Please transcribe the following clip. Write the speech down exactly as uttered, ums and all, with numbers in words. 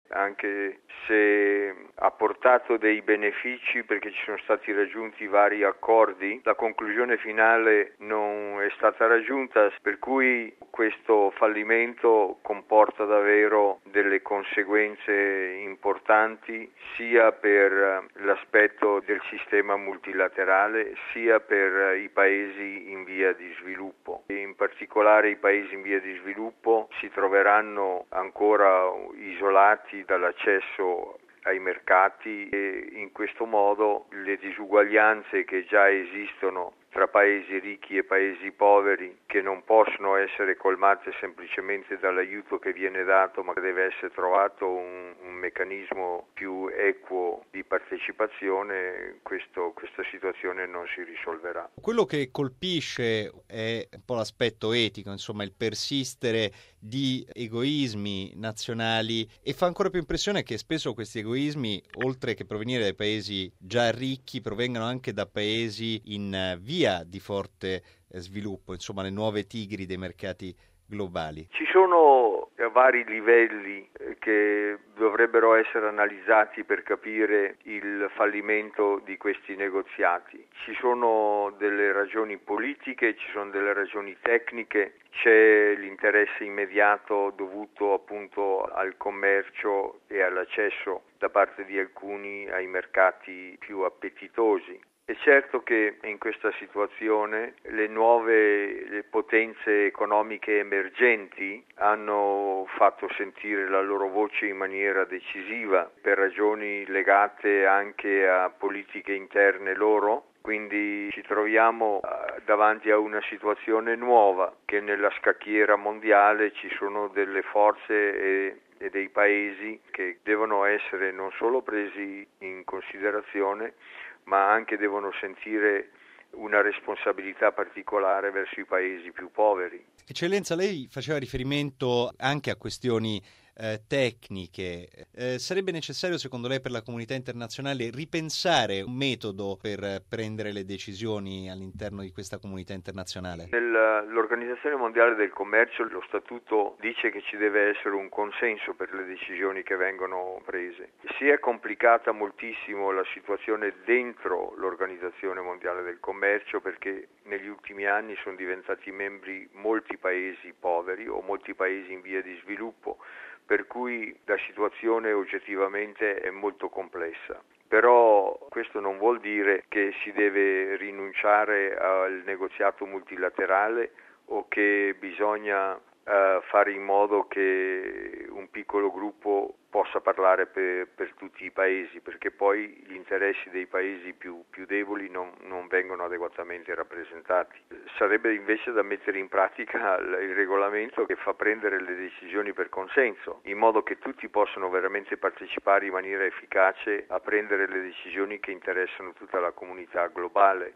anche se ha portato dei benefici perché ci sono stati raggiunti vari accordi, la conclusione finale non è stata raggiunta, per cui questo fallimento comporta davvero delle conseguenze importanti sia per l'aspetto del sistema multilaterale sia per i paesi in via di sviluppo. In particolare i paesi in via di sviluppo si troveranno ancora isolati dall'accesso ai mercati e in questo modo le disuguaglianze che già esistono tra paesi ricchi e paesi poveri, che non possono essere colmate semplicemente dall'aiuto che viene dato, ma deve essere trovato un, un meccanismo più equo di partecipazione, questo, questa situazione non si risolverà. Quello che colpisce è un po' l'aspetto etico, insomma il persistere di egoismi nazionali, e fa ancora più impressione che spesso questi egoismi, oltre che provenire dai paesi già ricchi, provengano anche da paesi in via di forte sviluppo, insomma le nuove tigri dei mercati globali. Ci sono vari livelli che dovrebbero essere analizzati per capire il fallimento di questi negoziati. Ci sono delle ragioni politiche, ci sono delle ragioni tecniche, c'è l'interesse immediato dovuto appunto al commercio e all'accesso da parte di alcuni ai mercati più appetitosi. È certo che in questa situazione le nuove le potenze economiche emergenti hanno fatto sentire la loro voce in maniera decisiva per ragioni legate anche a politiche interne loro. Quindi ci troviamo davanti a una situazione nuova, che nella scacchiera mondiale ci sono delle forze e e dei paesi che devono essere non solo presi in considerazione, ma anche devono sentire una responsabilità particolare verso i paesi più poveri. Eccellenza, lei faceva riferimento anche a questioni eh, tecniche. Eh, sarebbe necessario, secondo lei, per la comunità internazionale ripensare un metodo per prendere le decisioni all'interno di questa comunità internazionale? Nell'Organizzazione Mondiale del Commercio lo statuto dice che ci deve essere un consenso per le decisioni che vengono prese. Si è complicata moltissimo la situazione dentro l'Organizzazione Mondiale del Commercio perché negli ultimi anni sono diventati membri molti paesi poveri o molti paesi in via di sviluppo, per cui la situazione oggettivamente è molto complessa. Però questo non vuol dire che si deve rinunciare al negoziato multilaterale o che bisogna uh, fare in modo che un piccolo gruppo possa parlare per, per tutti i paesi, perché poi gli interessi dei paesi più, più deboli non, non vengono adeguatamente rappresentati. Sarebbe invece da mettere in pratica il regolamento che fa prendere le decisioni per consenso, in modo che tutti possano veramente partecipare in maniera efficace a prendere le decisioni che interessano tutta la comunità globale.